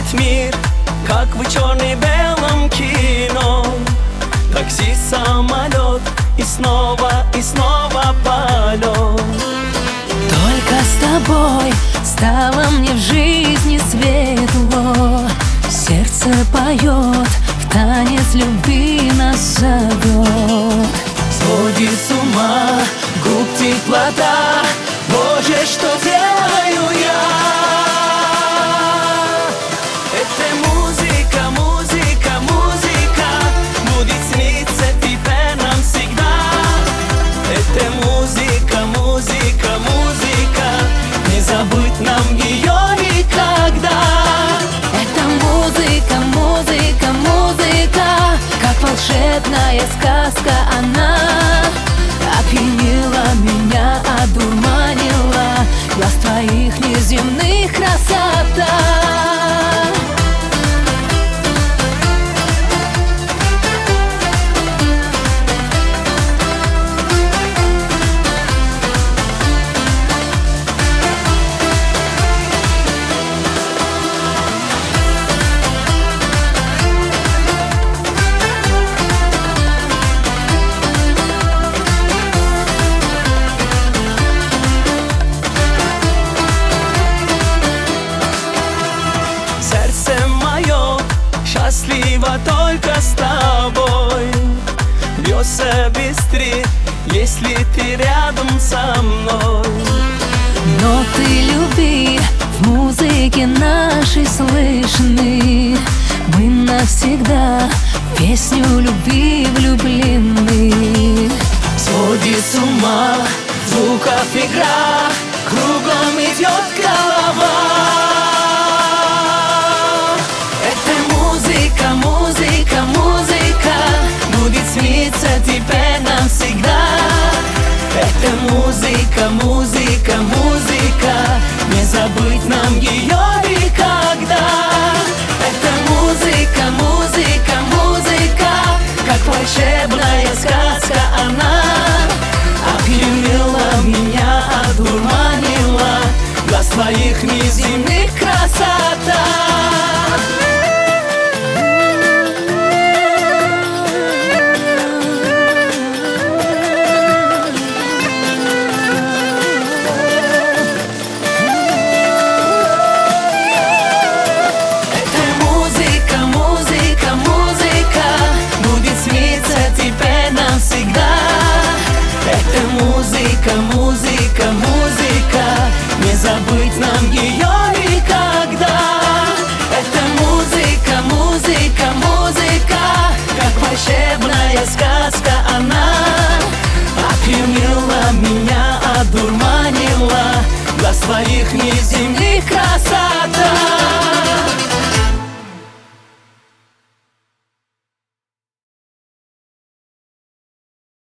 будет мир, как в черно-белом кино. Такси, самолет и снова полет. Только с тобой стало мне в жизни светло. Сердце поет, в танец любви нас зовет. Сводит с ума губ теплота. Боже, что делаю я? Это музыка, музыка, музыка будет сниться теперь нам всегда. Это музыка, музыка, музыка, не забыть нам ее никогда. Это музыка, музыка, музыка, как волшебная сказка она. Опьянила меня, одурманила, глаз твоих неземных красота. Счастлива только с тобой. Бьется быстрее, если ты рядом со мной. Ноты любви в музыке нашей слышны. Мы навсегда в песню любви влюблены. Сводит с ума звуков игра, кругом идет голова. Музыка, музыка будет сниться теперь нам всегда. Это музыка, музыка, музыка, не забыть нам ее никогда. Это музыка, музыка, музыка, как волшебная сказка она. Опьянила меня, одурманила, глаз твоих неземных красота. Музыка, музыка, музыка, не забыть нам ее никогда. Это музыка, музыка, музыка, как волшебная сказка она. Опьянила меня, одурманила, глаз твоих неземных красот.